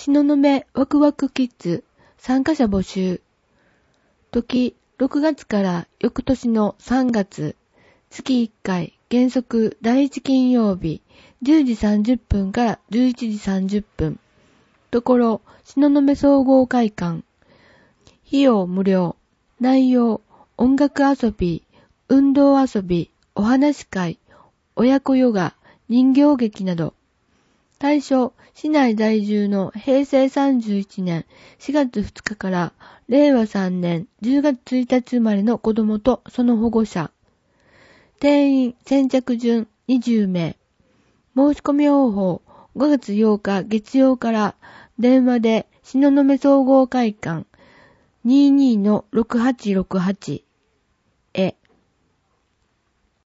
東雲ワクワクキッズ参加者募集。時6月から翌年の3月、月1回原則第1金曜日10時30分から11時30分。ところ東雲総合会館。費用無料。内容音楽遊び、運動遊び、お話会、親子ヨガ、人形劇など。対象、市内在住の平成31年4月2日から令和3年10月1日生まれの子供とその保護者。定員先着順20名。申し込み方法、5月8日月曜から電話で東雲総合会館 22-6868 へ。